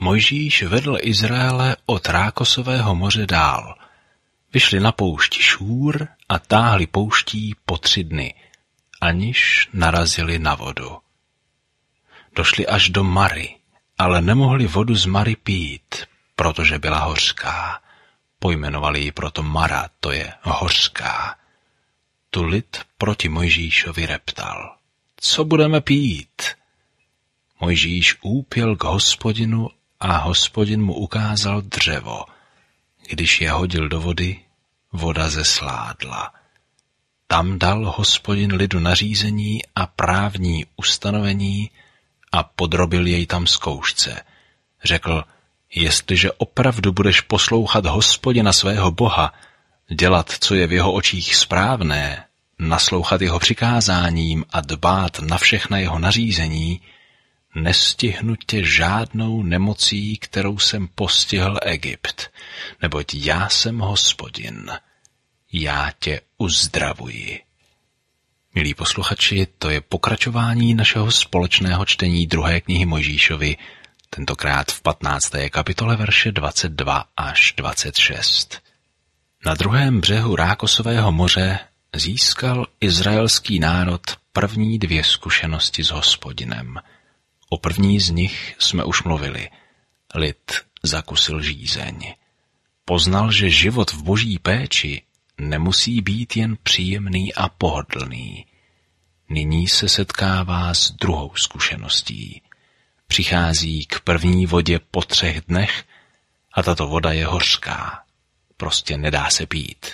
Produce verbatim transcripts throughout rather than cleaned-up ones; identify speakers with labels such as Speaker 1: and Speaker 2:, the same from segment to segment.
Speaker 1: Mojžíš vedl Izraele od Rákosového moře dál. Vyšli na poušť Šúr a táhli pouští po tři dny, aniž narazili na vodu. Došli až do Mary, ale nemohli vodu z Mary pít, protože byla hořká. Pojmenovali ji proto Mara, to je hořká. Tu lid proti Mojžíšovi reptal: Co budeme pít? Mojžíš úpěl k Hospodinu a Hospodin mu ukázal dřevo. Když je hodil do vody, voda zesládla. Tam dal Hospodin lidu nařízení a právní ustanovení a podrobil jej tam zkoušce. Řekl: Jestliže opravdu budeš poslouchat Hospodina svého Boha, dělat, co je v jeho očích správné, naslouchat jeho přikázáním a dbát na všechna jeho nařízení, nestihnu tě žádnou nemocí, kterou jsem postihl Egypt, neboť já jsem Hospodin. Já tě uzdravuji. Milí posluchači, to je pokračování našeho společného čtení druhé knihy Mojžíšovi, tentokrát v patnácté kapitole verše dvacet dva až dvacet šest. Na druhém břehu Rákosového moře získal izraelský národ první dvě zkušenosti s Hospodinem. O první z nich jsme už mluvili. Lid zakusil žízeň. Poznal, že život v boží péči nemusí být jen příjemný a pohodlný. Nyní se setkává s druhou zkušeností. Přichází k první vodě po třech dnech a tato voda je hořká. Prostě nedá se pít.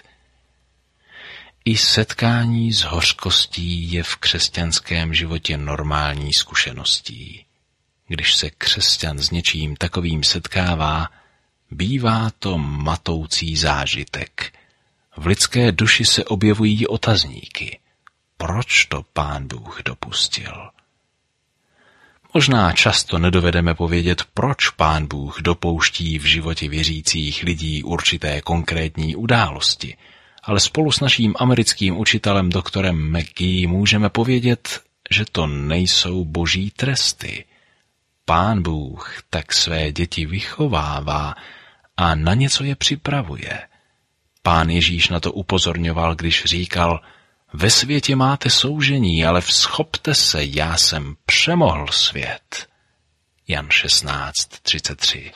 Speaker 1: I setkání s hořkostí je v křesťanském životě normální zkušeností. Když se křesťan s něčím takovým setkává, bývá to matoucí zážitek. V lidské duši se objevují otazníky. Proč to Pán Bůh dopustil? Možná často nedovedeme povědět, proč Pán Bůh dopouští v životě věřících lidí určité konkrétní události, ale spolu s naším americkým učitelem doktorem McGee můžeme povědět, že to nejsou boží tresty. Pán Bůh tak své děti vychovává a na něco je připravuje. Pán Ježíš na to upozorňoval, když říkal: Ve světě máte soužení, ale vzchopte se, já jsem přemohl svět. Jan šestnáct třicet tři.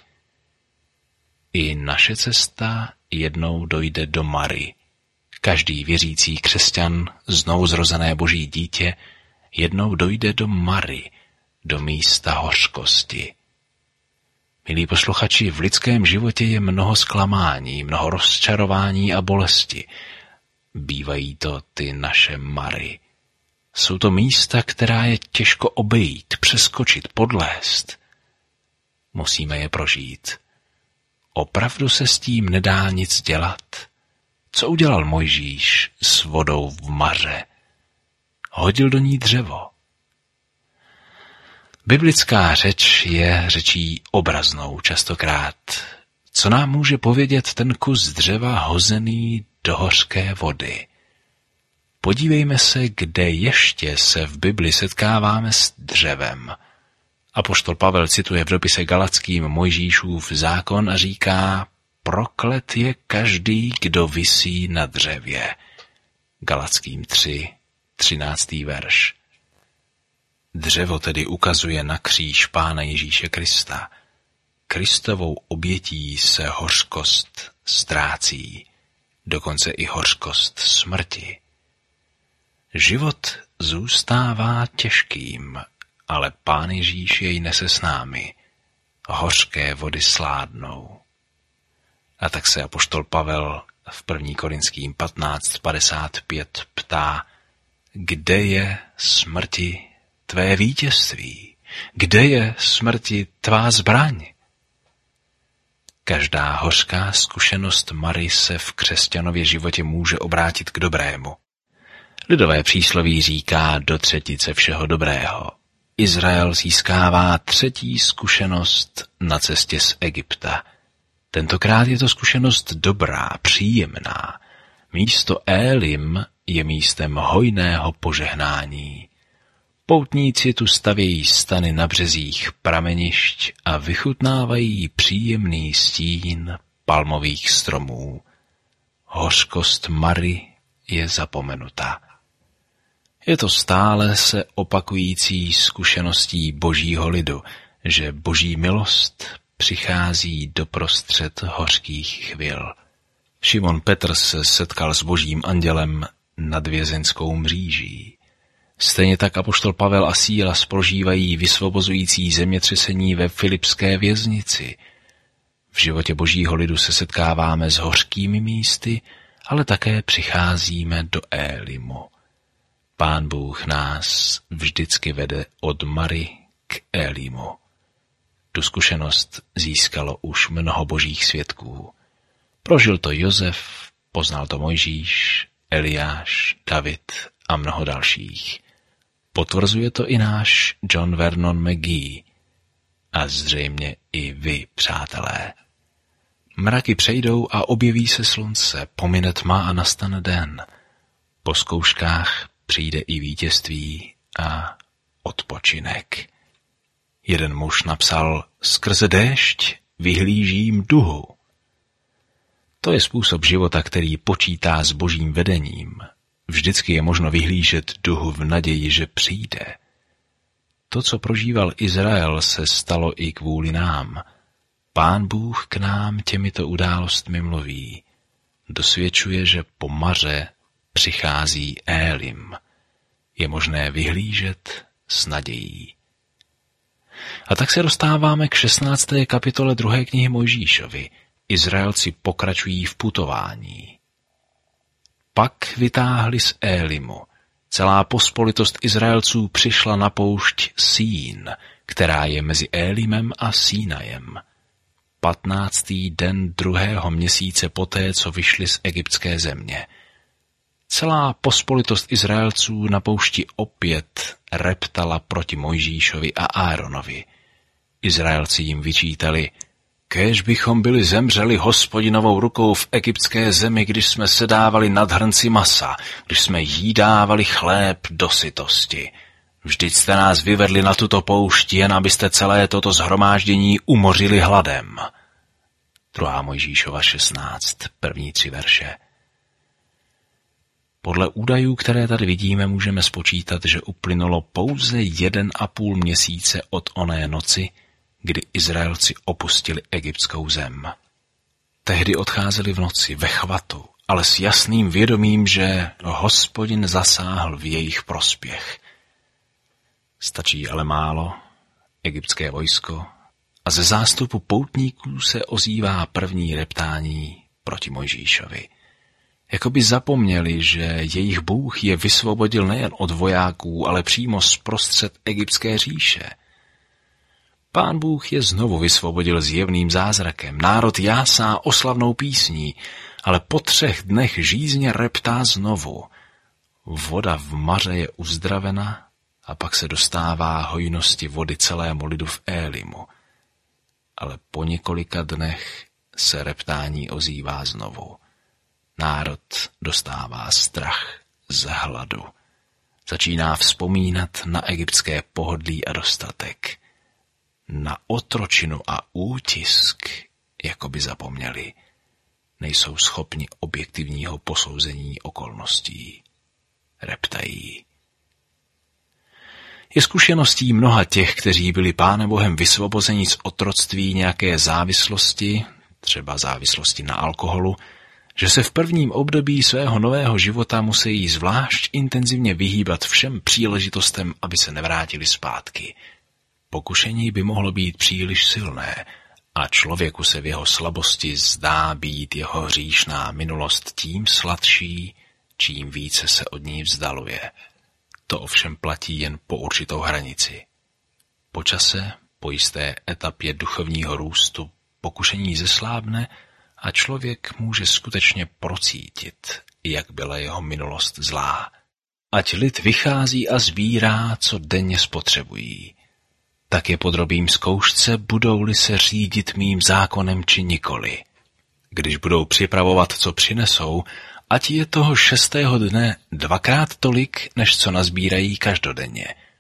Speaker 1: I naše cesta jednou dojde do Mary. Každý věřící křesťan, znovuzrozené boží dítě, jednou dojde do Mary, do místa hořkosti. Milí posluchači, v lidském životě je mnoho zklamání, mnoho rozčarování a bolesti. Bývají to ty naše Mary. Jsou to místa, která je těžko obejít, přeskočit, podlézt. Musíme je prožít. Opravdu se s tím nedá nic dělat. Co udělal Mojžíš s vodou v Maře? Hodil do ní dřevo. Biblická řeč je řečí obraznou častokrát. Co nám může povědět ten kus dřeva hozený do hořké vody? Podívejme se, kde ještě se v Bibli setkáváme s dřevem. Apoštol Pavel cituje v dopise Galackým Mojžíšův zákon a říká: Proklet je každý, kdo visí na dřevě. Galackým tři, třináctý verš. Dřevo tedy ukazuje na kříž Pána Ježíše Krista. Kristovou obětí se hořkost ztrácí, dokonce i hořkost smrti. Život zůstává těžkým, ale Pán Ježíš jej nese s námi. Hořké vody sládnou. A tak se apoštol Pavel v první Korinským patnáct padesát pět ptá: Kde je, smrti, tvé vítězství? Kde je, smrti, tvá zbraň? Každá hořká zkušenost Mary se v křesťanově životě může obrátit k dobrému. Lidové přísloví říká: do třetice všeho dobrého. Izrael získává třetí zkušenost na cestě z Egypta. Tentokrát je to zkušenost dobrá, příjemná. Místo Élim je místem hojného požehnání. Poutníci tu stavějí stany na březích pramenišť a vychutnávají příjemný stín palmových stromů. Hořkost Mary je zapomenuta. Je to stále se opakující zkušeností božího lidu, že boží milost přichází doprostřed hořkých chvil. Šimon Petr se setkal s božím andělem nad vězeňskou mříží. Stejně tak apoštol Pavel a Sílas prožívají vysvobozující zemětřesení ve Filipské věznici. V životě božího lidu se setkáváme s hořkými místy, ale také přicházíme do Élimu. Pán Bůh nás vždycky vede od Mary k Élimu. Tu zkušenost získalo už mnoho božích svědků. Prožil to Josef, poznal to Mojžíš, Eliáš, David a mnoho dalších. Potvrzuje to i náš John Vernon McGee a zřejmě i vy, přátelé. Mraky přejdou a objeví se slunce, pomine tma a nastane den. Po zkouškách přijde i vítězství a odpočinek. Jeden muž napsal, skrze déšť vyhlížím duhu. To je způsob života, který počítá s božím vedením. Vždycky je možno vyhlížet duhu v naději, že přijde. To, co prožíval Izrael, se stalo i kvůli nám. Pán Bůh k nám těmito událostmi mluví. Dosvědčuje, že po Maře přichází Élim. Je možné vyhlížet s nadějí. A tak se dostáváme k šestnácté kapitole druhé knihy Mojžíšovi. Izraelci pokračují v putování. Pak vytáhli z Élimu. Celá pospolitost Izraelců přišla na poušť Sín, která je mezi Élimem a Sínajem. Patnáctý den druhého měsíce poté, co vyšli z egyptské země. Celá pospolitost Izraelců na poušti opět reptala proti Mojžíšovi a Áronovi. Izraelci jim vyčítali, kéž bychom byli zemřeli Hospodinovou rukou v egyptské zemi, když jsme sedávali nad hrnci masa, když jsme jídávali chléb do sytosti. Vždyť jste nás vyvedli na tuto poušť, jen abyste celé toto shromáždění umořili hladem. Druhá Mojžíšova šestnáct, první tři verše. Podle údajů, které tady vidíme, můžeme spočítat, že uplynulo pouze jeden a půl měsíce od oné noci, kdy Izraelci opustili egyptskou zem. Tehdy odcházeli v noci ve chvatu, ale s jasným vědomím, že Hospodin zasáhl v jejich prospěch. Stačí ale málo, egyptské vojsko, a ze zástupu poutníků se ozývá první reptání proti Mojžíšovi. Jakoby zapomněli, že jejich Bůh je vysvobodil nejen od vojáků, ale přímo zprostřed egyptské říše. Pán Bůh je znovu vysvobodil zjevným zázrakem. Národ jásá oslavnou písní, ale po třech dnech žízně reptá znovu. Voda v Maře je uzdravena a pak se dostává hojnosti vody celému lidu v Élimu. Ale po několika dnech se reptání ozývá znovu. Národ dostává strach z hladu. Začíná vzpomínat na egyptské pohodlí a dostatek. Na otročinu a útisk, jako by zapomněli, nejsou schopni objektivního posouzení okolností. Reptají. Je zkušeností mnoha těch, kteří byli Pánem Bohem vysvobozeni z otroctví nějaké závislosti, třeba závislosti na alkoholu, že se v prvním období svého nového života musí zvlášť intenzivně vyhýbat všem příležitostem, aby se nevrátili zpátky. Pokušení by mohlo být příliš silné a člověku se v jeho slabosti zdá být jeho hříšná minulost tím sladší, čím více se od ní vzdaluje. To ovšem platí jen po určitou hranici. Po čase, po jisté etapě duchovního růstu, pokušení zeslábne a člověk může skutečně procítit, jak byla jeho minulost zlá. Ať lid vychází a sbírá, co denně spotřebují. Tak je podrobím zkoušce, budou-li se řídit mým zákonem či nikoli. Když budou připravovat, co přinesou, ať je toho šestého dne dvakrát tolik, než co nazbírají každodenně.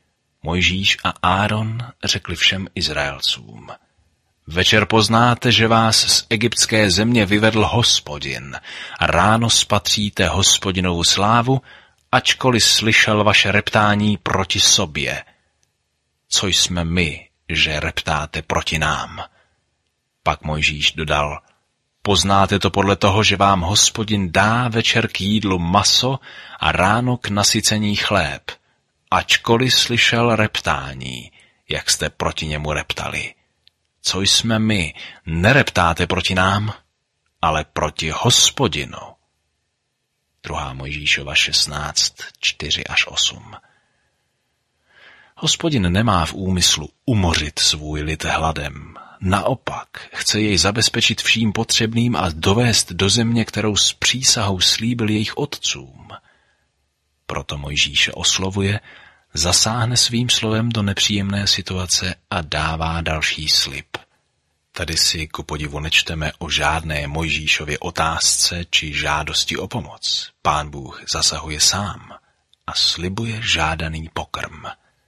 Speaker 1: Mojžíš a Áron řekli všem Izraelcům: Večer poznáte, že vás z egyptské země vyvedl Hospodin a ráno spatříte Hospodinovu slávu, ačkoliv slyšel vaše reptání proti sobě. Co jsme my, že reptáte proti nám? Pak Mojžíš dodal: Poznáte to podle toho, že vám Hospodin dá večer k jídlu maso a ráno k nasycení chléb, ačkoliv slyšel reptání, jak jste proti němu reptali. Co jsme my, nereptáte proti nám, ale proti Hospodinu. Druhá Mojžíšova šestnáct, čtyři až osm. Hospodin nemá v úmyslu umořit svůj lid hladem. Naopak chce jej zabezpečit vším potřebným a dovést do země, kterou s přísahou slíbil jejich otcům. Proto Mojžíše oslovuje, zasáhne svým slovem do nepříjemné situace a dává další slib. Tady si ku podivu nečteme o žádné Mojžíšově otázce či žádosti o pomoc. Pán Bůh zasahuje sám a slibuje žádaný pokrm.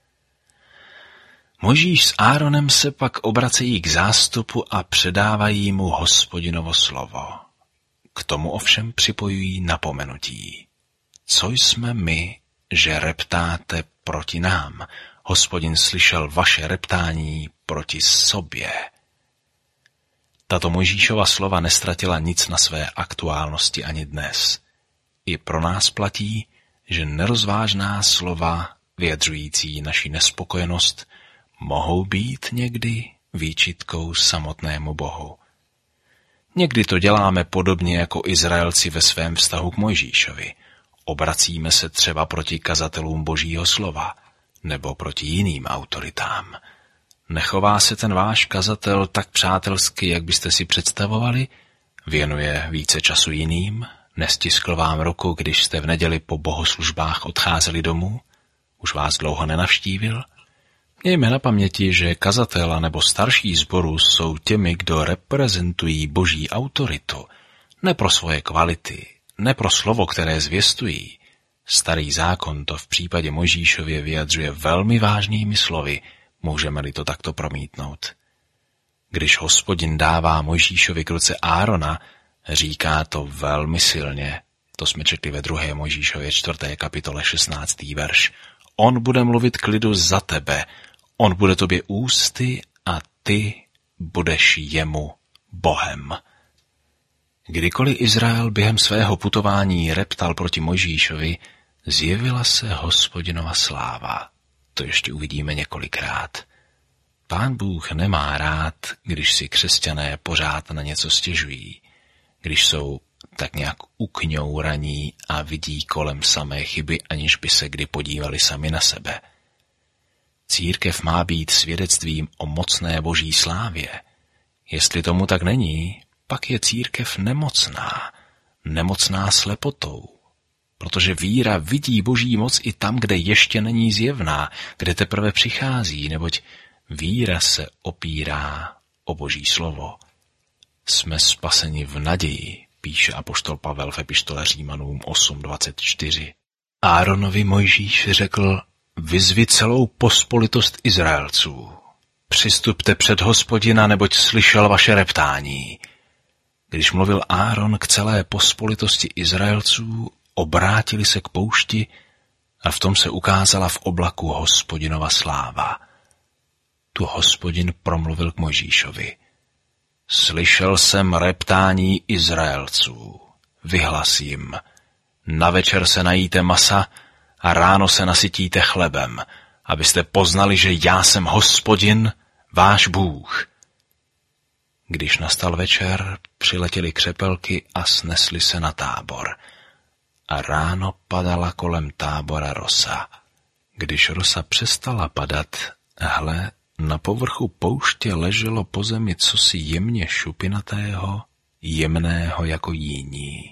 Speaker 1: Mojžíš s Áronem se pak obracejí k zástupu a předávají mu Hospodinovo slovo. K tomu ovšem připojují napomenutí. Co jsme my, že reptáte proti nám? Hospodin slyšel vaše reptání proti sobě. Tato Mojžíšova slova nestratila nic na své aktuálnosti ani dnes. I pro nás platí, že nerozvážná slova, vyjadřující naši nespokojenost, mohou být někdy výčitkou samotnému Bohu. Někdy to děláme podobně jako Izraelci ve svém vztahu k Mojžíšovi. Obracíme se třeba proti kazatelům Božího slova nebo proti jiným autoritám. Nechová se ten váš kazatel tak přátelsky, jak byste si představovali? Věnuje více času jiným? Nestiskl vám ruku, když jste v neděli po bohoslužbách odcházeli domů? Už vás dlouho nenavštívil? Mějme na paměti, že kazatel nebo starší sboru jsou těmi, kdo reprezentují Boží autoritu, ne pro svoje kvality, ne pro slovo, které zvěstují. Starý zákon to v případě Mojžíšově vyjadřuje velmi vážnými slovy, můžeme-li to takto promítnout. Když Hospodin dává Mojžíšovi k ruce Árona, říká to velmi silně. To jsme četli ve druhé Mojžíšově čtvrté kapitole šestnáctý verš. On bude mluvit k lidu za tebe, on bude tobě ústy a ty budeš jemu Bohem. Kdykoliv Izrael během svého putování reptal proti Mojžíšovi, zjevila se Hospodinova sláva. To ještě uvidíme několikrát. Pán Bůh nemá rád, když si křesťané pořád na něco stěžují, když jsou tak nějak ukňouraní a vidí kolem samé chyby, aniž by se kdy podívali sami na sebe. Církev má být svědectvím o mocné Boží slávě. Jestli tomu tak není, pak je církev nemocná, nemocná slepotou. Protože víra vidí Boží moc i tam, kde ještě není zjevná, kde teprve přichází, neboť víra se opírá o Boží slovo. Jsme spaseni v naději, píše apoštol Pavel v epištole Římanům osm dvacet čtyři. Áronovi Mojžíš řekl: Vyzvi celou pospolitost Izraelců. Přistupte před Hospodina, neboť slyšel vaše reptání. Když mluvil Áron k celé pospolitosti Izraelců, obrátili se k poušti a v tom se ukázala v oblaku Hospodinova sláva. Tu Hospodin promluvil k Mojžíšovi. Slyšel jsem reptání Izraelců. Vyhlas jim: na večer se najíte masa a ráno se nasytíte chlebem, abyste poznali, že já jsem Hospodin, váš Bůh. Když nastal večer, přiletěly křepelky a snesly se na tábor. A ráno padala kolem tábora rosa. Když rosa přestala padat, hle, na povrchu pouště leželo po zemi cosi jemně šupinatého, jemného jako jíní.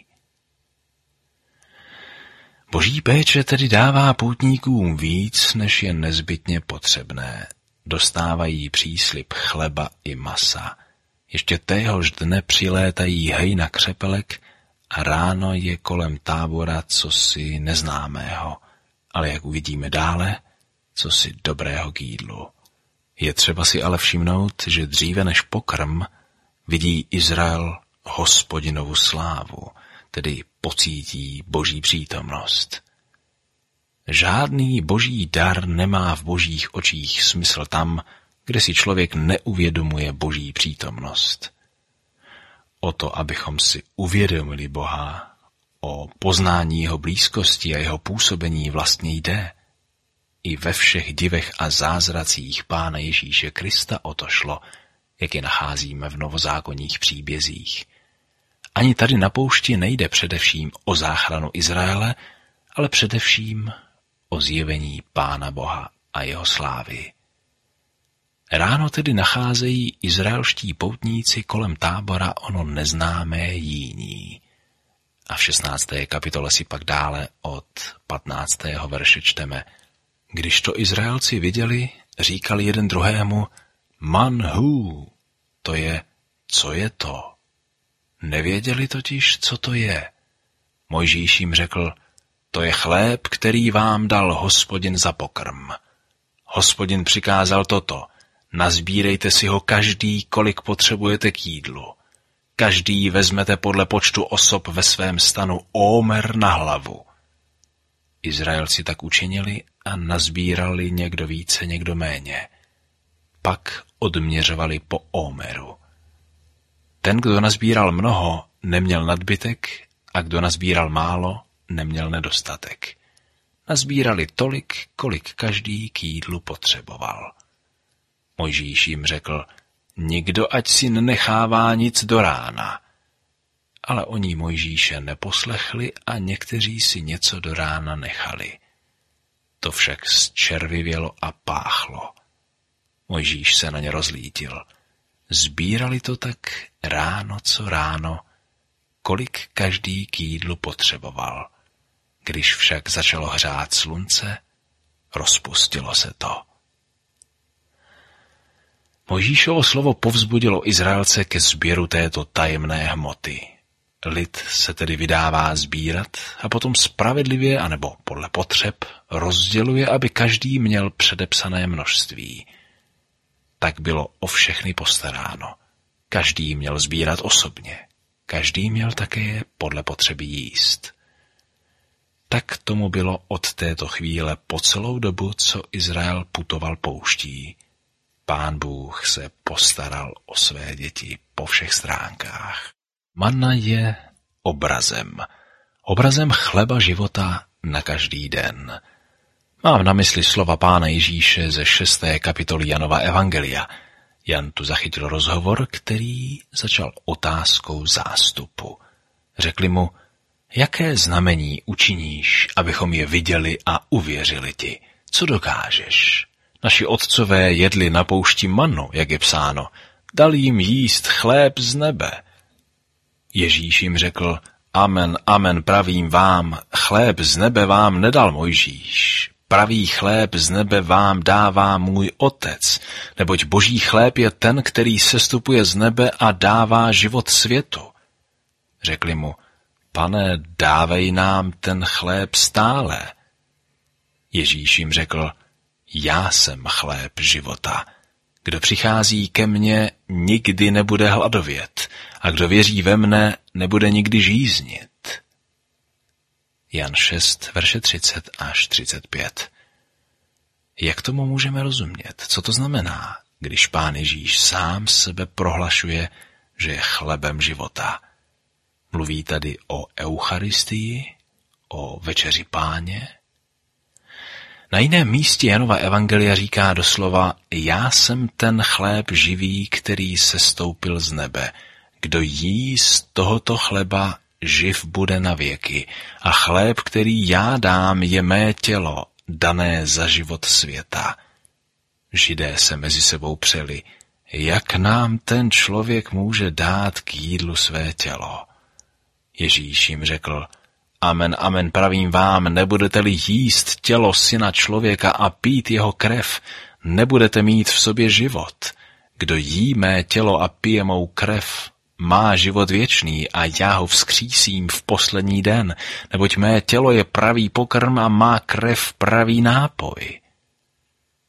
Speaker 1: Boží péče tedy dává poutníkům víc, než je nezbytně potřebné. Dostávají příslib chleba i masa. Ještě téhož dne přilétají hejna křepelek a ráno je kolem tábora cosi neznámého. Ale jak uvidíme dále, cosi dobrého k jídlu. Je třeba si ale všimnout, že dříve než pokrm vidí Izrael Hospodinovu slávu, tedy pocítí Boží přítomnost. Žádný boží dar nemá v božích očích smysl tam, kde si člověk neuvědomuje Boží přítomnost. O to, abychom si uvědomili Boha, o poznání jeho blízkosti a jeho působení vlastně jde. I ve všech divech a zázracích Pána Ježíše Krista o to šlo, jak je nacházíme v novozákonních příbězích. Ani tady na poušti nejde především o záchranu Izraele, ale především o zjevení Pána Boha a jeho slávy. Ráno tedy nacházejí izraelští poutníci kolem tábora ono neznámé jíní. A v šestnácté kapitole si pak dále od patnáctého verše čteme: Když to Izraelci viděli, říkali jeden druhému, manhu, to je, co je to. Nevěděli totiž, co to je. Mojžíš jim řekl, to je chléb, který vám dal Hospodin za pokrm. Hospodin přikázal toto, nazbírejte si ho každý, kolik potřebujete k jídlu. Každý vezmete podle počtu osob ve svém stanu ómer na hlavu. Izraelci tak učinili a nazbírali někdo více, někdo méně. Pak odměřovali po ómeru. Ten, kdo nazbíral mnoho, neměl nadbytek a kdo nazbíral málo, neměl nedostatek. Nazbírali tolik, kolik každý k jídlu potřeboval. Mojžíš jim řekl, nikdo ať si nenechává nic do rána. Ale oni Mojžíše neposlechli a někteří si něco do rána nechali. To však zčervivělo a páchlo. Mojžíš se na ně rozlítil. Sbírali to tak ráno co ráno, kolik každý k jídlu potřeboval. Když však začalo hřát slunce, rozpustilo se to. Mojžíšovo slovo povzbudilo Izraelce ke sběru této tajemné hmoty. Lid se tedy vydává sbírat a potom spravedlivě anebo podle potřeb rozděluje, aby každý měl předepsané množství. Tak bylo o všechny postaráno. Každý měl sbírat osobně. Každý měl také podle potřeby jíst. Tak tomu bylo od této chvíle po celou dobu, co Izrael putoval pouští. Pán Bůh se postaral o své děti po všech stránkách. Manna je obrazem. Obrazem chleba života na každý den. Mám na mysli slova Pána Ježíše ze šesté kapitoly Janova evangelia. Jan tu zachytil rozhovor, který začal otázkou zástupu. Řekli mu, jaké znamení učiníš, abychom je viděli a uvěřili ti? Co dokážeš? Naši otcové jedli na poušti mannu, jak je psáno. Dal jim jíst chléb z nebe. Ježíš jim řekl, amen, amen, pravím vám, chléb z nebe vám nedal Mojžíš. Pravý chléb z nebe vám dává můj otec, neboť boží chléb je ten, který sestupuje z nebe a dává život světu. Řekli mu, pane, dávej nám ten chléb stále. Ježíš jim řekl, já jsem chléb života. Kdo přichází ke mně, nikdy nebude hladovět, a kdo věří ve mne, nebude nikdy žíznit. Jan šest, verše třicet až třicet pět. Jak tomu můžeme rozumět? Co to znamená, když Pán Ježíš sám sebe prohlašuje, že je chlebem života? Mluví tady o eucharistii, o večeři Páně? Na jiném místě Janova evangelia říká doslova, já jsem ten chléb živý, který sestoupil z nebe. Kdo jí z tohoto chleba, živ bude na věky. A chléb, který já dám, je mé tělo, dané za život světa. Židé se mezi sebou přeli, jak nám ten člověk může dát k jídlu své tělo. Ježíš jim řekl, amen, amen, pravím vám, nebudete-li jíst tělo syna člověka a pít jeho krev, nebudete mít v sobě život. Kdo jí mé tělo a pije mou krev, má život věčný a já ho vzkřísím v poslední den, neboť mé tělo je pravý pokrm a má krev pravý nápoj.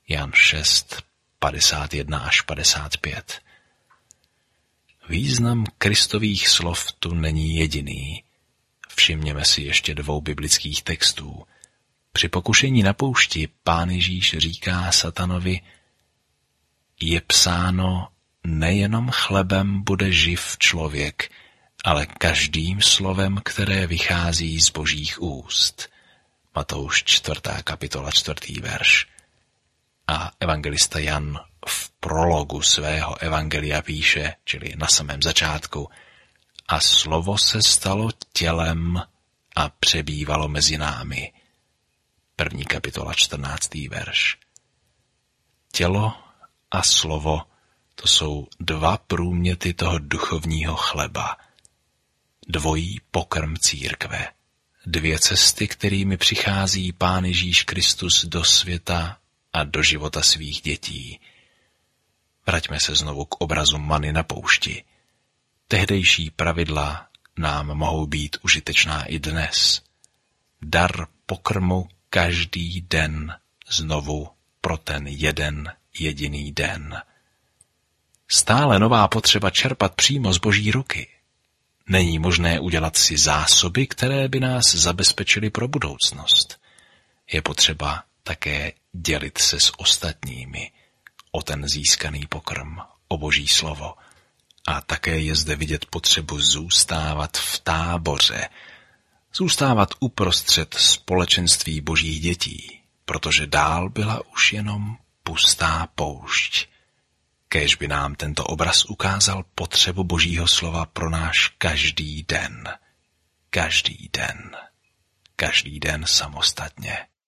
Speaker 1: Jan šest, padesát jedna až padesát pět. Význam Kristových slov tu není jediný. Všimněme si ještě dvou biblických textů. Při pokušení na poušti Pán Ježíš říká satanovi: je psáno, nejenom chlebem bude živ člověk, ale každým slovem, které vychází z Božích úst. Matouš čtvrtá kapitola čtvrtý verš. A evangelista Jan v prologu svého evangelia píše, čili na samém začátku: a slovo se stalo tělem a přebývalo mezi námi. První kapitola čtrnáctý verš. Tělo a slovo, to jsou dva průměty toho duchovního chleba. Dvojí pokrm církve. Dvě cesty, kterými přichází Pán Ježíš Kristus do světa a do života svých dětí. Vraťme se znovu k obrazu many na poušti. Tehdejší pravidla nám mohou být užitečná i dnes. Dar pokrmu každý den znovu pro ten jeden jediný den. Stále nová potřeba čerpat přímo z Boží ruky. Není možné udělat si zásoby, které by nás zabezpečily pro budoucnost. Je potřeba také dělit se s ostatními o ten získaný pokrm, o Boží slovo. A také je zde vidět potřebu zůstávat v táboře, zůstávat uprostřed společenství Božích dětí, protože dál byla už jenom pustá poušť. Kéž by nám tento obraz ukázal potřebu Božího slova pro náš každý den. Každý den. Každý den samostatně.